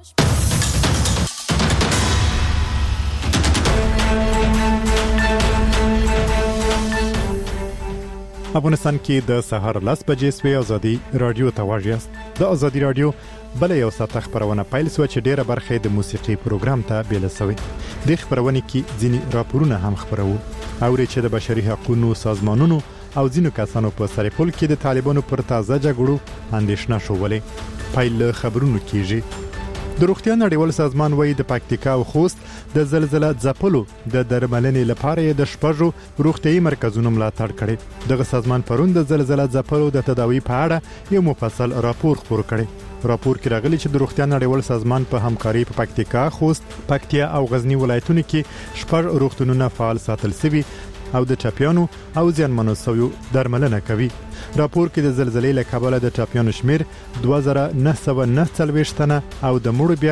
افغانستان کې د سهار 10 بجې سوی ازادي رادیو ته واژیاست. د ازادي رادیو بل یو ساعت خبرونه پیل سو چې ډیره برخه د موسیقي پروګرام ته بیل سوی. د خبرونه کې ځینی راپورونه هم خبرو او چې د بشري حقوقو سازمانونو او ځینو کسانو په سرپل کې د طالبانو پر تازه جګړو اندېښنه شوولې. پیل خبرونه کیږي. د روغتیا نړیوال سازمان وایي د پکتیکا او خوست د زلزلې ځپلو د درملنې لپاره د شپږو روغتيایي مرکزونو ملاتړ کړي. دغه سازمان پرون د زلزلې ځپلو د تداوی په اړه یو مفصل راپور خپور کړي. راپور کې راغلي چې د روغتیا نړیوال سازمان په همکاري په پکتیکا، خوست، پکتیا او غزنی ولایتونو کې شپږ روغتونونه فعال ساتل شوي او د ټاپیانو او ځانمنو سویو درملنه کوي. راپور کې د زلزلې له کبله د ټاپیانو شمیر 2949 تنه او د مړو بیا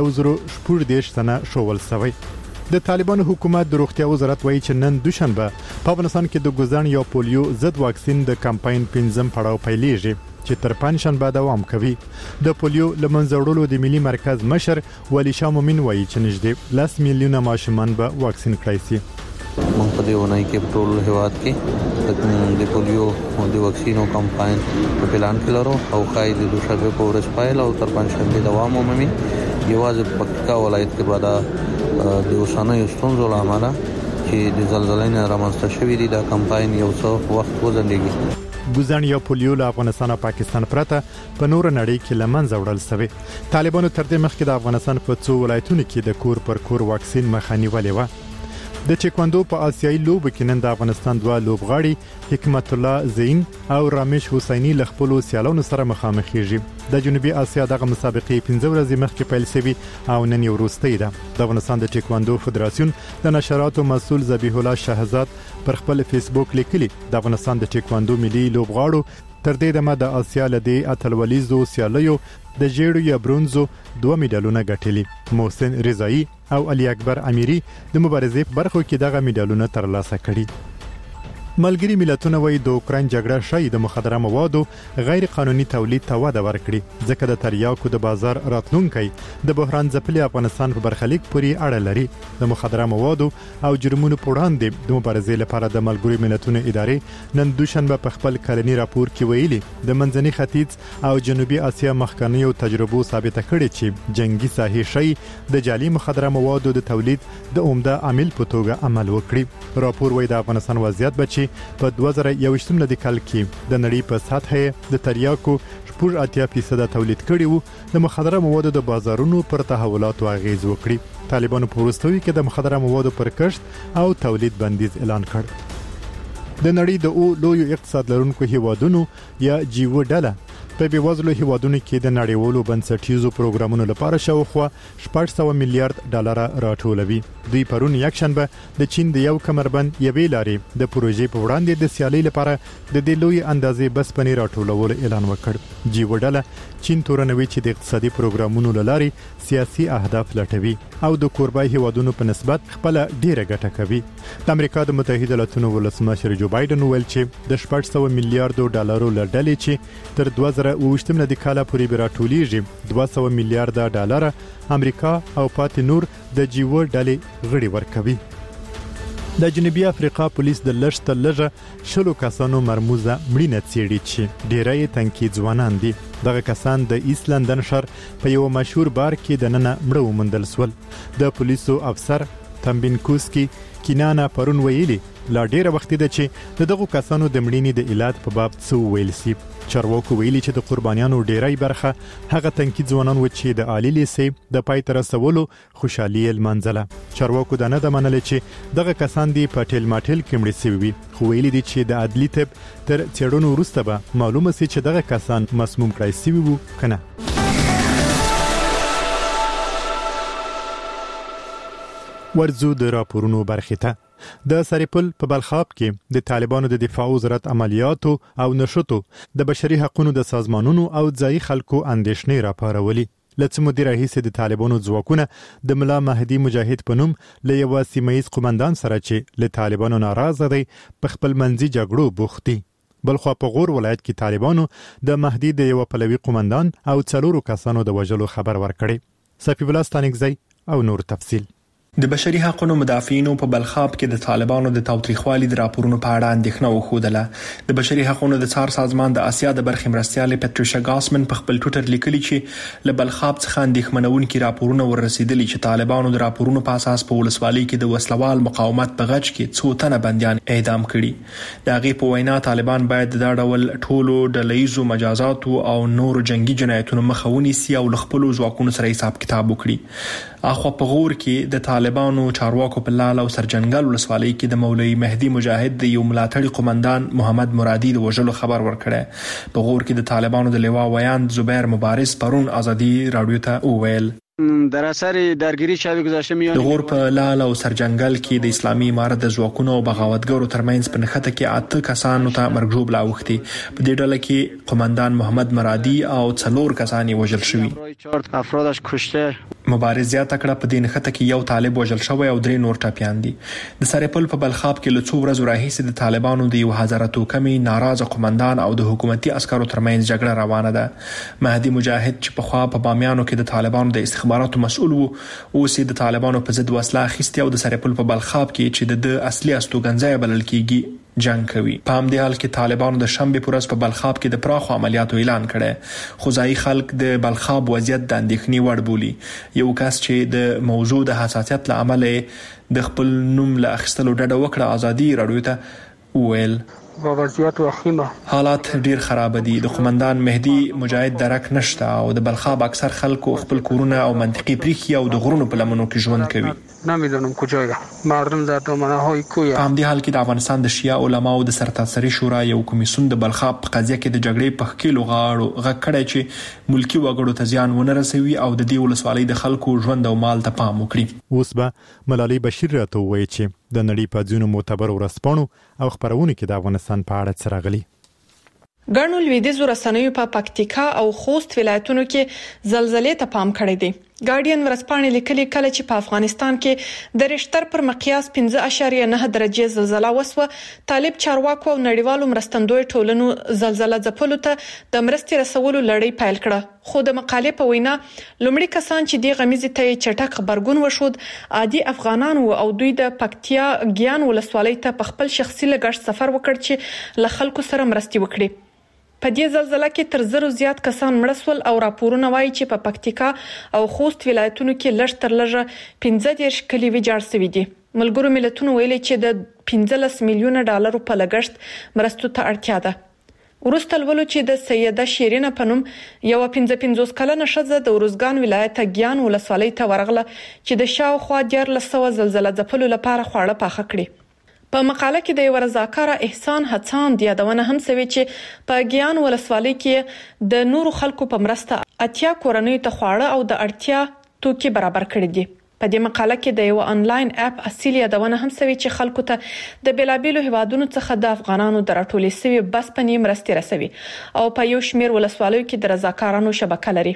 1014 تنه شوول شوی. د طالبانو حکومت د روغتیا وزارت وایي چې نن دوشنبه په افغانستان کې د ګوزن یا پولیو ضد واکسین د کمپاین 5م پړاو پیلېږي چې تر پنځشنبه دوام کوي. د پولیو لمنځه وړلو د ملي مرکز مشر ولی شاه مومن وایي چې نږدې 10 میلیونه ماشومان به واکسین کړای شي. موږ په دې ونای کې ټول هیواد کې د پولیو او د واکسینو کمپاین په پلان کې لرو او خای د دوشنبه په ورځ پایل او تر پنځشنبه دوام ومومي. یوازې پکتیکا ولایت کې بعد د اوسانه ستونزو لامل چې د زلزلې نه رامنځته شوې دي دا کمپاین یو څو وخت وځنډيږي. ګوزن یا پولیو له افغانستان او پاکستان پرته په نور نړۍ کې لمنځه وړل شوی. طالبانو تر دې مخکې د افغانستان په څو ولایتونو کې د کور پر کور واکسین مخنیوي ولې و. د چیکواندو په آسیایي لوبو کې نن د افغانستان دوه لوبغاړي حکمت الله زین او رامش حسینی له خپل سیالانو سره مخامخېږي. د جنوبي اسیا دغه مسابقې 15 ورځې مخکې پیل شوي او نن یو وروستۍ ده. د افغانستان د چیکواندو فدراسیون د نشراتو مسؤل ذبیح الله شهزاد پر خپل فیسبوک لیکلي د افغانستان د چیکواندو ملي لوبغاړو تر دې دمه د آسیا لدی اتلولیزو سیالیو د جېړو یا برونزو 2 میډالونه ګټلي. محسن رضایی او علي اکبر امیری د مبارزې په برخو کې دغه میډالونه ترلاسه کړي. ملګری ملتونه وایي د اوکراین جګړه شای د مخدره موادو غیر قانوني تولید ته وده ورکړي ځکه د تریاکو د بازار راتلونکي د بحران ځپلي افغانستان په برخلیک پورې اړه لري. د مخدره موادو او جرمونو په وړاندې د مبارزې لپاره د ملګری ملتونو ادارې نن دوشنبه په خپل کلنی راپور کې ویلي د منځني ختیځ او جنوبي اسیا مخکنیو تجربو ثابته کړې چې جنگي ساحې شای د جعلي مخدره موادو د تولید د عمده عامل په توګه عمل وکړي. راپور وایي د افغانستان وضعیت بچي په 2021 ملي کال کې د نړۍ په سطح د تریاکو 80% تولید کړي وو. د مخدره موادو د بازارونو پر تحولاتو اغیز وکړي. طالبانو په وروستیو کې د مخدره موادو پر کښت او تولید بندیز اعلان کړ. د نړۍ د لوی اقتصاد لرونکو هیوادونو یا جیو ډله په بیوزلو هیوادونو کې د نړیوالو بنسټیزو پروګرامونو لپاره شاوخوا 600 میلیارډ ډالر راټولوي. دوی پرون یکشنبه د چین د یو کمربند یوې لارې د پروژې په وړاندې د سیالي لپاره د دې لوی اندازې بسپنې راټولولو اعلان وکړ. جیو ډله چین تورنوي چې د اقتصادي پروګرامونو لاري سیاسي اهداف لټوي او د کوربای هیوادونو په نسبت خپل ډیره ګټه کوي. د امریکا د متحده ایالاتونو ولسمشر جو بایدن ویل چې د 600 میلیارډ ډالرو لړډلې چې تر 2020 ملي کال پورې راټولېږي 200 میلیارډ ډالر امریکا او پاتې نور د جیو ډلې غړي ورکوي. د جنوبي افریقا پولیس د لږ لږه شلو کسانو مرموزه مړینه څېړي چې ډیری تنکي ځوانان دي. دغه کسان د ایست لندن ښار په یو مشهور بار کې د ننه مړه وموندل شول. د پولیسو افسر تمبینکوسکی کینانا پرون ویلي لا ډیره وخت ده چې دغه کسانو د مړینې د علاج په باب څه ویل سي. چارواکو ویلي چې د قربانیانو ډیری برخه هغه تنکي ځوانان و چې د عالی لیسې د پای تر رسولو خوشحالي المنځله. چارواکو دا نه د منل چې دغه کسان دی په ټیل ماټیل کې مړ شوي خو ویلي دي چې د عدلی طب تر څېړنو وروسته به معلومه سي چې دغه کسان مسموم کړای شوي وو کنه. ورزو د راپورونو برخه ته د سرپل په بلخاب کې د طالبانو د دفاع وزارت عملیاتو او نشټو د بشري حقوقو د سازمانونو او ځای خلکو اندېښنې راپارولې. لڅ مدیر رئیس د طالبانو ځواکونه د ملا مهدی مجاهد په نوم له یو سیمایي قومندان سره چې له طالبانو ناراضه دی په خپل منځي جګړو بوخت دي. بلخو په غور ولایت کې طالبانو د مهدی د یو پلوي قومندان او څلورو کسانو د وژلو خبر ورکړي. صفی الله ستانکزی او نور تفصیل. د بشري حقوقو مدافعینو په بلخاب کې د طالبانو د تاوتریخوالي د راپورونو په اړه اندېښنه وښودله. د بشري حقوقو د څار سازمان د آسیا د برخې مرستیال پټریشا ګاسمن په خپل ټوټر لیکلي چې له بلخاب څخه اندېښمنونکي راپورونه ورسېدلي چې طالبانو د راپورونو په اساس په ولسوالۍ کې د وسلوال مقاومت په غچ کې څو تنه بنديان اعدام کړي. د هغې په وینا طالبان باید د ډول ټولو ډلهیزو مجازاتو او نور جنگي جنایتونو مخه ونیسي او له خپلو ځواکونو سره حساب کتاب وکړي. اخو په غور کې د طالبانو چارواکو په لال او سرجنګل ولسوالۍ کې د مولوي مهدي مجاهد د یو ملاتړي قومندان محمد مرادي د وژلو خبر ورکړی. په غور کې د طالبانو د لوا ویاند زبیر مبارز پرون ازادي رادیو ته وویل در اثر درگیری شب گذشته میان د غور په لال او سرجنګل کې د اسلامي امارت د ځواکونو او بغاوتګرو ترمنځ په نښته کې 8 کسانو ته مرګ ژوبله اوښتي. په دې ډله کې قومندان محمد مرادي او 4 کسان وژل شوي. 4 افرادش کشته. مبارز زیاته کړه په دې نښته کې یو طالب وژل شوی او 3 نور ټپیان دي. د سرپل په بلخاب کې له 2 ورځې راهیسې د طالبانو د 1000 توکمي ناراضه قومندان او د حکومتي عسکرو ترمنځ جګړه روانه ده. مهدي مجاهد چې په خوا په بامیانو کې د طالبانو د استخباراتو مسؤل وو، اوس د طالبانو په ضد وسله اخیستې او د سرپل په بلخاب کې چې د اصلي استوګنځای بلل کېږي جنگ کوي. په همدې حال کې طالبانو د شنبه پر ورځ په بلخاب کې د پراخو عملیاتو اعلان کړی. خو ځایي خلک د بلخاب وضعیت د اندېښنې وړ بولي. یو کس چې د موضوع د حساسیت له امله د خپل نوم له اخیستلو ډډه وکړه ازادي رادیو ته وویل وضعیت وخیمه حالات ډیر خراب دي. د قومندان مهدي مجاهد درک نشته او د بلخاب اکثر خلکو خپل کورونه او منطقي پریخي او د غرونو په لمنو کې ژوند کوي. نمیدونم کجایا مردم در دامنه های کوی. په همدې حال کې د افغانستان د شیعه علماو د سرتاسري شورا یو کمیسیون د بلخاب په قضیه کې د جګړې په خکیلو غاړو غږ کړی چې ملکی وګړو ته زیان ونه رسوي او د دې ولسوالۍ د خلکو ژوند او مال ته پام وکړي. اوس به ملالۍ بشیر راته وایي چې د نړۍ په ځینو معتبر ورځپاڼو او خبرونو کې د افغانستان په اړه څه راغلي. ګڼو لویدیځو رسنیو په پکتیکا او خوست ولایتونو کې زلزلې ته پام کړی دی. ګارډین ورځپاڼې لیکلي کله چې په افغانستان کې د ریشتر پر مقیاس 5.9 درجه زلزلہ وسوه، طالب چارواکو او نړیوالو مرستندوی ټولنو زلزلہ ځپلو ته د مرستې رسولو لړۍ پیل کړه. خو د مقالې په وینا لومړی کسان چې د غمیزې ته چټک خبرګون وشود عادي افغانان او دوی د پکتیا ګیان ولسوالۍ ته په خپل شخصي لګښت سفر وکړ چې له خلکو سره مرستې وکړي. په دې زلزلہ کې تر 100 زیات کسان مړ شول او راپورونه وایي چې په پکتیکا او خوست ولایتونو کې لږ تر لږه 15 کلی ویجاړ شوي دي. ملګرو ملتونو ویلي چې د 15 میلیونه ډالرو په لګښت مرستو ته اړتیا ده. ورسته ولولو چې د سیده شیرینه په نوم یو 55 کلنه ښځه د ورزګان ولایت ګیان ولسوالۍ ته ورغله چې د شاوخوا 1400 زلزلہ ځپلو لپاره خواړه پاخه کړي. په مقاله کې د یو رضاکار احسان هڅاند یادونه هم شوی چې په ګیان ولسوالۍ کې د نورو خلکو په مرسته 80 کورنۍ ته خواړه او د اړتیا توکي برابر کړي دي. په دې مقاله کې د یو انلاین اپ اصلي یادونه هم شوی چې خلکو ته د بیلابیلو هیوادونو څخه د افغانانو د راټولې شوی بسپنې مرستې رسوي او په یو شمیر ولسوالیو کې د رضاکارانو شبکه لري.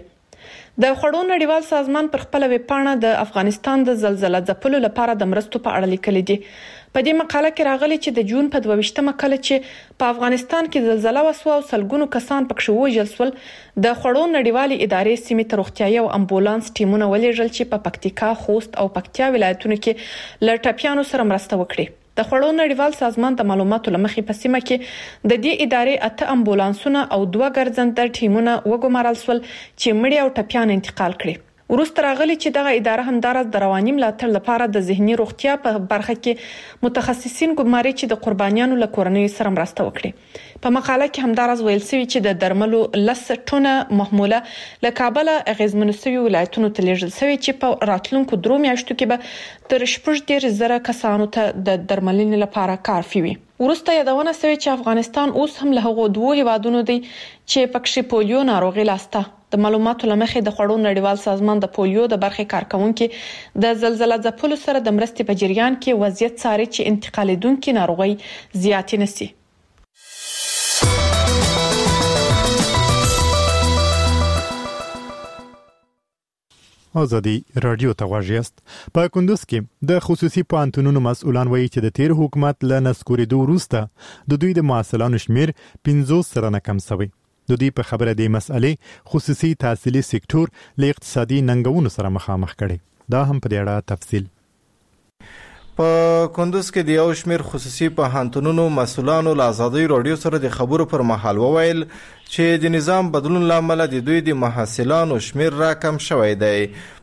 د خوړو نړیوال سازمان پر خپل ویب پاڼه د افغانستان د زلزلہ ځپلو لپاره د مرستو په اړه لیکلي دي. په دې مقاله کې راغلي چې د جون په 22مه کله چې په افغانستان کې زلزلہ وسوه او سلګونو کسان پکښ وژل شول، د خوړو نړیوالې ادارې سیمې ته روغتیايي او امبولانس ټیمونه ولېږل چې په پکتیکا، خوست او پکتیا ولایتونو کې له ټپیانو سره مرسته وکړي. د خوړو نړیوال سازمان د معلوماتو لمخې په سیمه کې د دې ادارې 8 امبولانسونه او 2 ګرځنده ټیمونه وګمارل شول چې مړي او ټپیان انتقال کړي. وروسته راغلي چې دغه اداره همدارس د رواني ملاتړ لپاره د ذهني روغتیا په برخه کې متخصصین ګماري چې د قربانیانو له کورنۍ سره مرسته وکړي. په مقاله کې همدارس ویل شوی چې د درملو 10 ټنه محموله له کابل اغیزمن شوی ولایتونو ته لیږل شوی چې په راتلونکو 3 میاشتو کې به تر 14,000 کسانو ته د درملنې لپاره کافي وي. وروسته یادونه شوی چې افغانستان اوس هم له هغو 2 هیوادونو دی چې پکښې پولیو ناروغي لاسته. د معلوماتو لمخې د خوړو نړیوال سازمان د پولیو د برخې کارکونکو د زلزلہ ځپلو سره د مرستې په جریان کې وضعیت څاري چې انتقالېدونکې ناروغي زیاتې نشي. ازادي رادیو ته غواړئ است. په کندوز کې د خصوصي پوهنتونونو مسؤلان وایي چې د تیر حکومت له نسکورېدو وروسته د دوی د معسلانو شمیر 50 سره کم شوی. د دې په خبره د مسئلې خصوصي تحصیلي سکتور له اقتصادي ننګونو سره مخامخ کړي. دا هم په دې اړه تفصیل. په کندوز کې د یو شمېر خصوصي پوهنتونونو مسؤلانو له ازادۍ راډیو سره د خبرو پر مهال وویل چې د نظام بدلون له امله د دوی د محصلانو شمېر راکم شوی دی.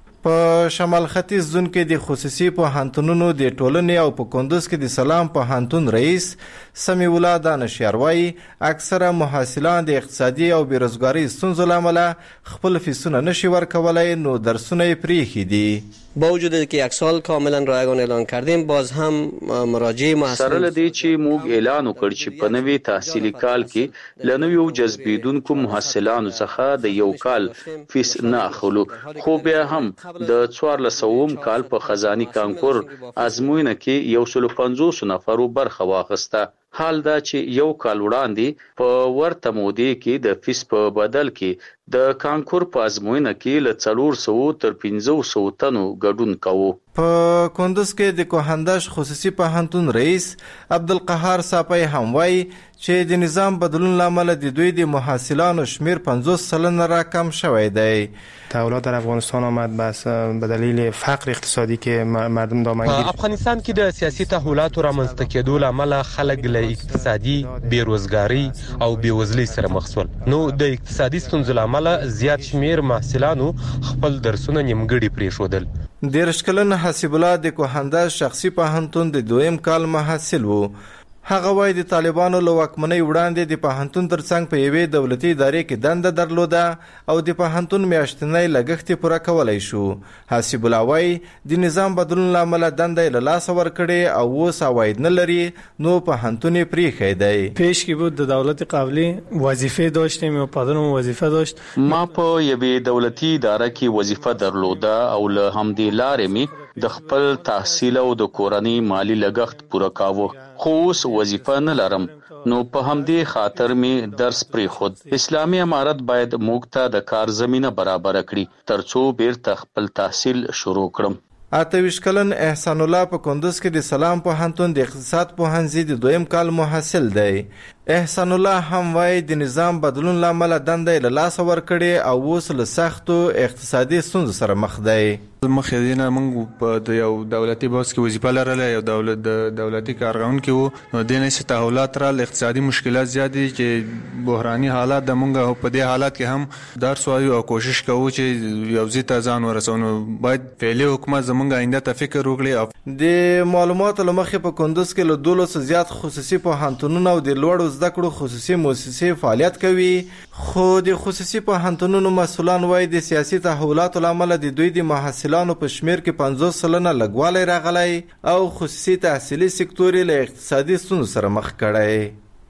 په شمال ختیځ زون کې د خصوصي پوهنتونونو د ټولنې او په کندوز کې د سلام پوهنتون رئیس سمیع الله دانشیار وایي اکثره محصلان د اقتصادي او بیروزګارۍ ستونزو له امله خپل فیسونه نشي ورکولی، نو درسونه یې پریښي دي. با وجود که یک سال کاملا رایگان اعلان کردیم، باز هم مراجع محصلین سره لدی چې موږ اعلان وکړ چې په نوي تحصیلي کال کې لنویو جذبیدونکو محصلانو څخه د یو کال فیس نه اخلو، خو بیا هم د 1400 کال په خزاني کانکور ازموینه کې 150 نفرو برخه واخیسته. حال دا چې یو کال وړاندې په ورته مودې کې د فیس په بدل کې د کانکور په ازموینه کې له 400 تر 500 تنو ګډون کوو. په کندوز کې د کوهندش خصوصي پوهنتون رئیس عبدالقهار صافی هم وایي چې د نظام بدلون له امله د دوی د محصلانو شمیر 50% راکم شوی دی. تحولات در افغانستان آمد بس به دلیل فقر اقتصادی که مردم دامنگیر. افغانستان کې د سیاسي تحولاتو رامنځته کېدو له امله خلک له اقتصادي بیروزګارۍ او بیوزلۍ سره مخ شول. نو د اقتصادي ستونزو له امله زیات شمیر محصلانو خپل درسونه نیمګړي پرېښودل. 13 کلن حسیب الله د کوهندش شخصي پوهنتون د دویم کال محصل و. هغه وایي د طالبانو له واکمنۍ وړاندې د پوهنتون ترڅنګ په یوې دولتي ادارې کې دنده درلوده او د پوهنتون میاشتنی لګښت پوره کولی شو. حسیب الله وایي د نظام بدلون له امله دنده یې له لاسه ورکړې او اوس عواید نه لري، نو پوهنتون یې پریښی دی. پیش کې بود د دولت قبلی وظیفه داشتیم و پدرم وظیفه داشت. ما په یوې دولتي اداره کې وظیفه درلوده او له همدې لارې می د خپل تحصیل او د کورنۍ مالی لګښت پوره کاوه، خو اوس وظیفه نه لرم، نو په همدې خاطر می درس پریښود. اسلامي امارت باید موږ ته د کار زمینه برابر کړي ترڅو بیرته خپل تحصیل شروع کړم. 28 کلن احسان الله په کندوز کې د سلام پوهنتون د اقتصاد پوهنځي د دویم کال محصل دی. احسان الله هم وایي د نظام بدلون له امله دنده یې له لاسه ورکړې او اوس له سختو اقتصادي ستونزو سره مخ دی. مخکې دې نه موږ په یو دولتي بوس کې وظیفه لرله، یو دولتي کارغون کې وو، نو دې نه تحولات را اقتصادي مشکلات زیات دي چې بحراني حالات د موږ په دې حالات کې هم درس وایو او کوشش کوو چې یو ځای ته ځان ورسوو. نو باید فعلي حکومت زموږ آینده ته فکر وکړي. د معلوماتو له مخې په کندوز کې له 200 زیات خصوصي پوهنتونونه او د لوړو زده کړو خصوصي مؤسسې فعالیت کوي، خو د خصوصي پوهنتونونو مسؤلان وایي د سیاسي تحولاتو له امله د دوی د محصلانو په شمیر کې 50% لږوالی راغلی او خصوصي تحصیلي سکتور له اقتصادي ستونزو سره مخ کړی.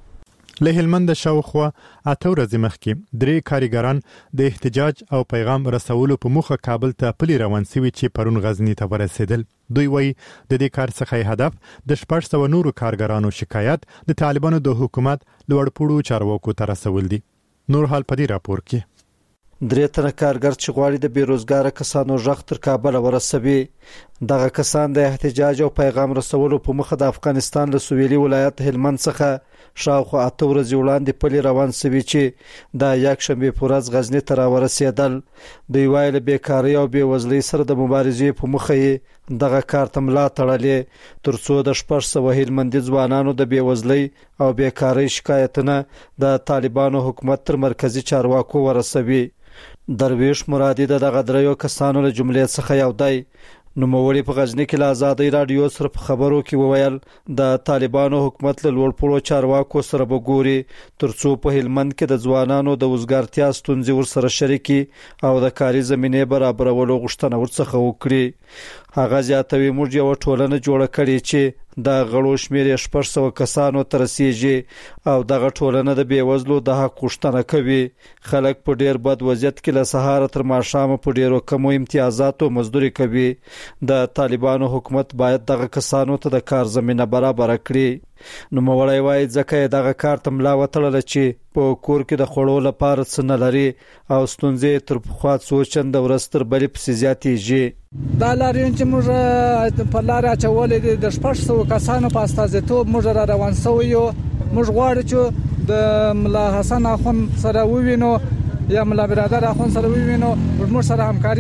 له هلمند شاوخوا 8 ورځې مخکې 3 کارګران د احتجاج او پیغام رسولو په موخه کابل ته پلی روان شوي چې پرون غزنی ته ورسېدل. دوی وایي د دې کار څخه هدف د 600 نورو کارګرانو شکایت د طالبانو د حکومت لوړپوړو چارواکو ته رسول دي. نور حال په دې راپور کې 3 تنه کارګر چې غواړي د بیروزګار کسانو ژغ تر کابل ورسوي. دغه کسان د احتجاج او پیغام رسولو په مخه د افغانستان له سویلي ولایت هلمند څخه شاوخوا 8 ورځې وړاندې پلی روان شوي چې د یک شنبه په ورځ غزنی ته راورسېدل. دوی وایي له بیکارۍ او بېوزلۍ سره د مبارزې په مخه یې دغه کار ته ملا تړلې ترڅو د 600 هلمندي ځوانانو د بېوزلۍ او بیکارۍ شکایتونه د طالبانو حکومت تر مرکزی چارواکو ورسوي. درویش مرادي دغه دریو کسانو له جملې څخه یو دی. نوموړي په غزنی کې له آزادۍ رادیو سره په خبرو کې وویل د طالبانو حکومت له لوړپوړو چارواکو سره به ګوري ترڅو په هلمند کې د ځوانانو د وزګارتیا ستونزې ورسره شریکي او د کاري زمینې برابرولو غوښتنه ورڅخه وکړي. هغه زیاتوي موږ یو ټولنه جوړه کړې چې د غړو شمیر 600 کسانو ته رسیږي او دغه ټولنه د بیوزلو د حق غوښتنه کوي. خلک په ډیر بد وضعیت کې له سهار تر ماښام په ډیرو کمو امتیازاتو مزدوري کوي. د طالبانو حکومت باید دغه کسانو ته د کار زمینه برابر کړي. نوموړی وایي ځکه دغه کار ته ملا وتړله چې په کور کې د خوړو لپاره څه نه لري او ستونزې تر پخوا څو چنده ورځ تر بلې پسې زیاتېږي. دا لاریون چې موږ په لاره اچولې دي د 600 کسانو په استازیتوب موږ را روان شوو یو. موږ غواړو چې د ملا حسن اخون سره ووینو یا ملا برادر اخون سره ووینو موږ سره همکاري